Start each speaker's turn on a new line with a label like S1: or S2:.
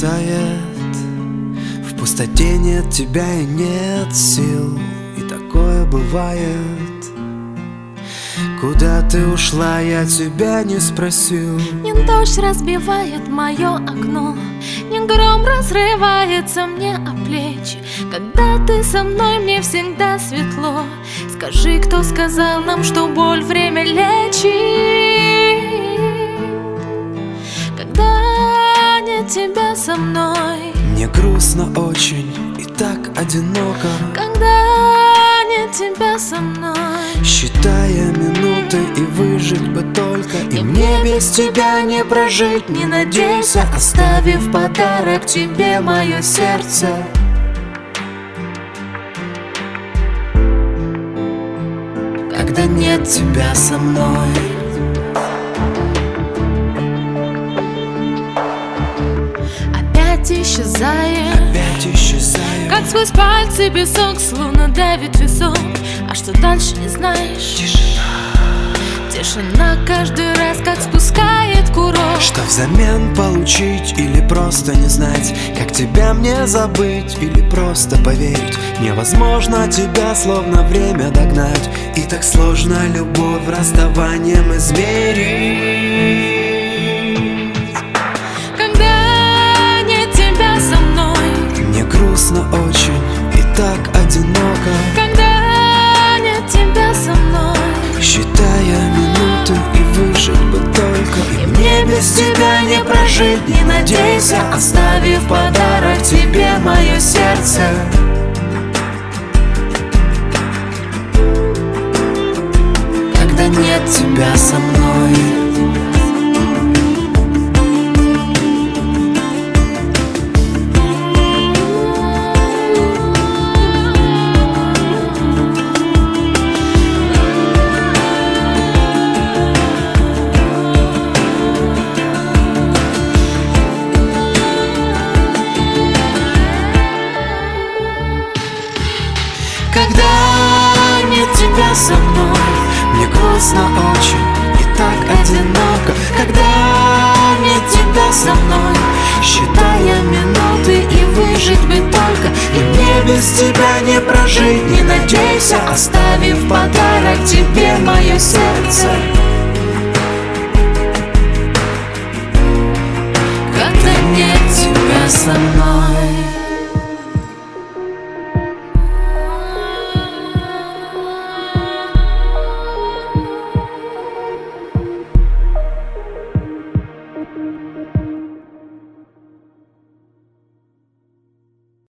S1: бросает. В пустоте нет тебя и нет сил, и такое бывает. Куда ты ушла, я тебя не спросил.
S2: Не дождь разбивает мое окно, не гром разрывается мне о плечи. Когда ты со мной, мне всегда светло. Скажи, кто сказал нам, что боль время лечит? Когда нет тебя со мной,
S1: мне грустно очень и так одиноко.
S2: когда нет тебя со мной,
S1: считая минуты и выжить бы только. И мне без тебя не прожить, не надейся, оставив подарок тебе мое сердце. Когда нет тебя со мной,
S2: опять исчезаешь, как сквозь пальцы песок, словно давит висок. А что дальше, не знаешь? Тишина каждый раз, как спускает курок.
S1: Что взамен получить или просто не знать? Как тебя мне забыть или просто поверить? Невозможно тебя словно время догнать. И так сложно любовь расставанием измерить.
S2: Когда нет тебя со мной,
S1: мне грустно очень и так одиноко.
S2: когда нет тебя со мной,
S1: считая минуты и выжить бы только. И мне без тебя не прожить, не надейся, оставив подарок тебе мое сердце. Когда нет тебя со мной, когда нет тебя со мной, мне грустно очень и так одиноко. Когда нет тебя со мной, считая минуты и выжить бы только. И мне без тебя не прожить, не надейся, оставив подарок тебе мое сердце. Когда нет тебя со мной.